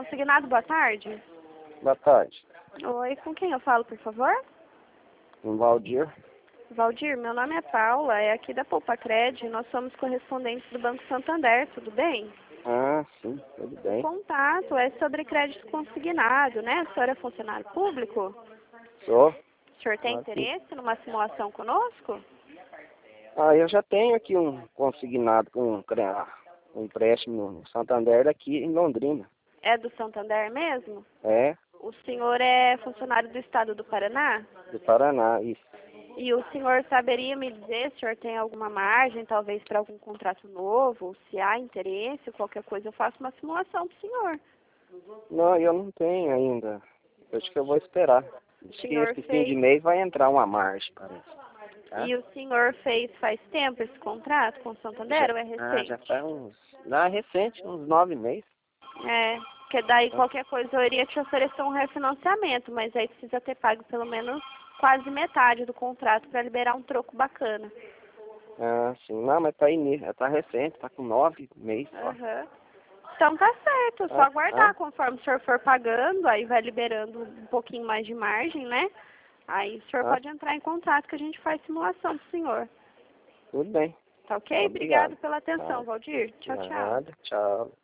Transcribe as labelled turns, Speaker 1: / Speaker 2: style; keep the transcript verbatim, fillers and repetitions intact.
Speaker 1: Consignado, boa tarde.
Speaker 2: Boa tarde.
Speaker 1: Oi, com quem eu falo, por favor?
Speaker 2: Com Valdir.
Speaker 1: Valdir, meu nome é Paula, é aqui da Poupa Cred, nós somos correspondentes do Banco Santander, tudo bem?
Speaker 2: Ah, sim, tudo
Speaker 1: O
Speaker 2: bem.
Speaker 1: contato é sobre crédito consignado, né? O senhor é funcionário público?
Speaker 2: Sou.
Speaker 1: O senhor tem
Speaker 2: Aqui.
Speaker 1: interesse numa simulação conosco?
Speaker 2: Ah, eu já tenho aqui um consignado com um, cre- um empréstimo no Santander aqui em Londrina.
Speaker 1: É do Santander mesmo?
Speaker 2: É,
Speaker 1: O senhor é funcionário do estado do Paraná?
Speaker 2: do Paraná, isso.
Speaker 1: E o senhor saberia me dizer se o senhor tem alguma margem, talvez para algum contrato novo, se há interesse, qualquer coisa, eu faço uma simulação para o senhor.
Speaker 2: Não, eu não tenho ainda. Acho que eu vou esperar.
Speaker 1: O
Speaker 2: Acho que
Speaker 1: senhor
Speaker 2: esse fim de
Speaker 1: fez,
Speaker 2: mês vai entrar uma margem, parece. Tá?
Speaker 1: e o senhor fez faz tempo esse contrato com o Santander
Speaker 2: Já,
Speaker 1: ou é
Speaker 2: ah, já
Speaker 1: recente?
Speaker 2: faz uns... Não, é recente, uns nove meses.
Speaker 1: É, porque daí
Speaker 2: Tá?
Speaker 1: qualquer coisa eu iria te oferecer um refinanciamento, mas aí precisa ter pago pelo menos quase metade do contrato para liberar um troco bacana.
Speaker 2: Ah, sim. Não, mas tá aí, ni- tá recente, tá com nove meses só.
Speaker 1: Aham. Então tá certo, é só
Speaker 2: Ah,
Speaker 1: aguardar
Speaker 2: ah,
Speaker 1: conforme o senhor for pagando, aí vai liberando um pouquinho mais de margem, né? Aí o senhor
Speaker 2: ah,
Speaker 1: pode entrar em contato que a gente faz simulação pro senhor.
Speaker 2: tudo bem.
Speaker 1: Tá ok?
Speaker 2: Obrigado.
Speaker 1: Obrigado pela atenção,
Speaker 2: Tá.
Speaker 1: Valdir. Tchau, tchau.
Speaker 2: Nada, tchau.